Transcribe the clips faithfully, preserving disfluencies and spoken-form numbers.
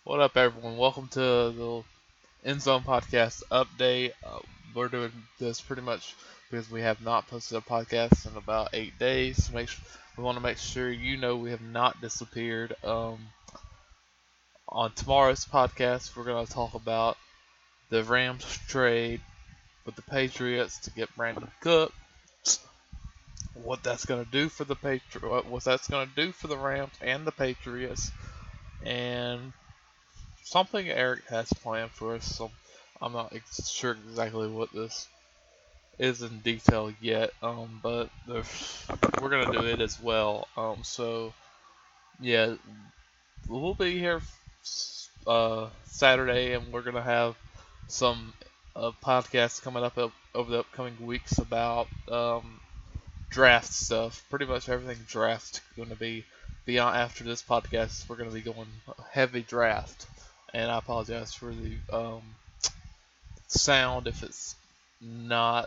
What up, everyone? Welcome to the End Zone Podcast update. Uh, we're doing this pretty much because we have not posted a podcast in about eight days. Make sure, we want to make sure you know we have not disappeared. Um, on tomorrow's podcast, we're going to talk about the Rams trade with the Patriots to get Brandon Cook. What that's going to do for the Patri- what that's going to do for the Rams and the Patriots, and something Eric has planned for us. So I'm not ex- sure exactly what this is in detail yet, um, but we're gonna do it as well. Um, so yeah, we'll be here uh, Saturday, and we're gonna have some uh, podcasts coming up over the upcoming weeks about um, draft stuff. Pretty much everything draft going to be beyond after this podcast. We're going to be going heavy draft, and I apologize for the um, sound if it's not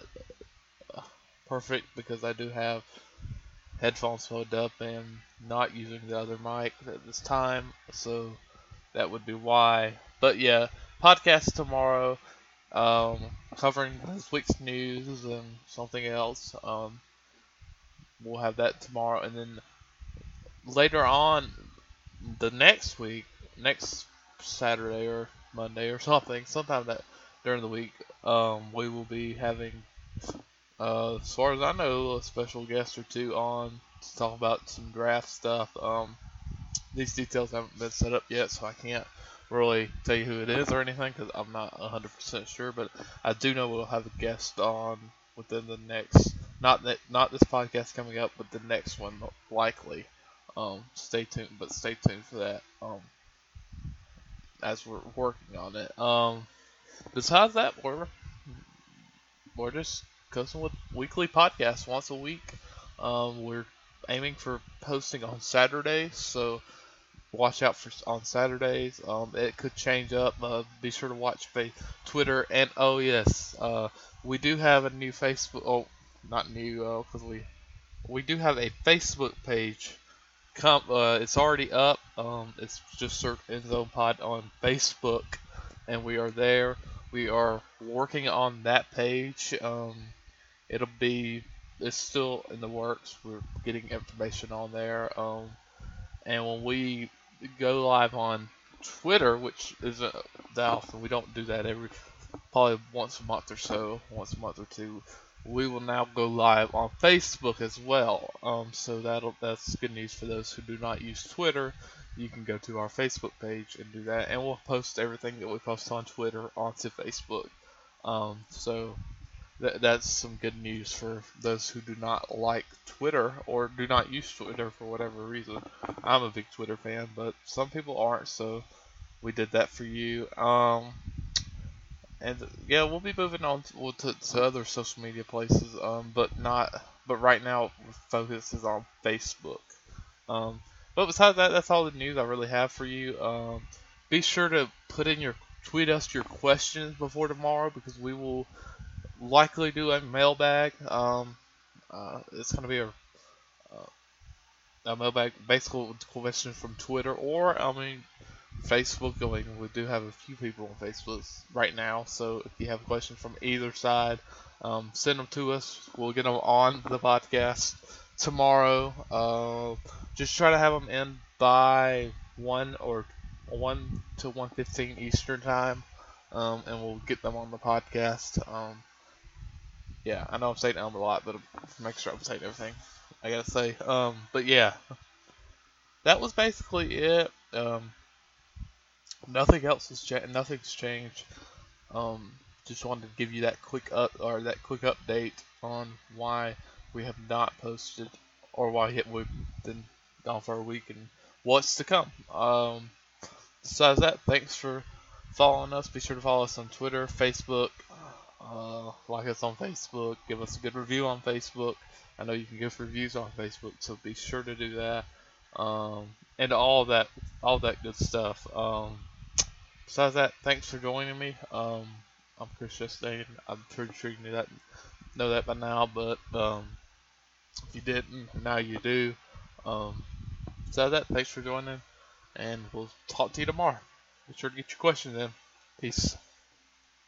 perfect because I do have headphones plugged up and not using the other mic at this time, so that would be why. But yeah, podcast tomorrow, um, covering this week's news and something else. Um, we'll have that tomorrow, and then later on the next week, next Saturday or Monday or something, sometime that during the week, um, we will be having, uh, as far as I know, a special guest or two on to talk about some draft stuff. Um, these details haven't been set up yet, so I can't really tell you who it is or anything because I'm not one hundred percent sure. But I do know we'll have a guest on within the next, not that, not this podcast coming up, but the next one likely. Um, stay tuned, but stay tuned for that. Um, as we're working on it. Um, besides that, we're we're just coasting with weekly podcasts once a week. Um, we're aiming for posting on Saturdays, so watch out for on Saturdays. Um, it could change up. Uh, be sure to watch Twitter, and oh yes, uh, we do have a new Facebook. Oh, not new, because uh, we we do have a Facebook page. Come, uh, it's already up. Um, it's just search End Zone Pod on Facebook, and we are there. We are working on that page. Um, it'll be it's still in the works. We're getting information on there. Um, and when we go live on Twitter, which isn't that often, we don't do that every probably once a month or so, once a month or two. We will now go live on Facebook as well. Um, so that'll that's good news for those who do not use Twitter. You can go to our Facebook page and do that, and we'll post everything that we post on Twitter onto Facebook. Um, so th- that's some good news for those who do not like Twitter or do not use Twitter for whatever reason. I'm a big Twitter fan, but some people aren't, so we did that for you. Um, and yeah, we'll be moving on to, to, to other social media places, um, but not. But right now, focus is on Facebook. Um, but besides that, that's all the news I really have for you. Um, be sure to put in your tweet us your questions before tomorrow because we will likely do a mailbag. Um, uh, it's gonna be a, a mailbag, basically questions from Twitter or I mean Facebook. I mean, we do have a few people on Facebook right now, so if you have questions from either side, um, send them to us. We'll get them on the podcast tomorrow. Uh, just try to have them in by one or one to one fifteen Eastern time, um, and we'll get them on the podcast. Um, yeah, I know I'm saying Elm a lot, but make sure I'm saying everything I gotta say. Um, but yeah, that was basically it. Um, nothing else has changed. Nothing's changed. Um, just wanted to give you that quick up or that quick update on why we have not posted or why we've been gone for a week and what's to come. Um, besides that, thanks for following us. Be sure to follow us on Twitter, Facebook. Uh, like us on Facebook. Give us a good review on Facebook. I know you can give reviews on Facebook, so be sure to do that. Um, and all that, all that good stuff. Um, besides that, thanks for joining me. Um, I'm Chris Chastain. I'm pretty sure you knew that, know that by now, but um, if you didn't, now you do. Um, besides that, thanks for joining, and we'll talk to you tomorrow. Be sure to get your question in. Peace.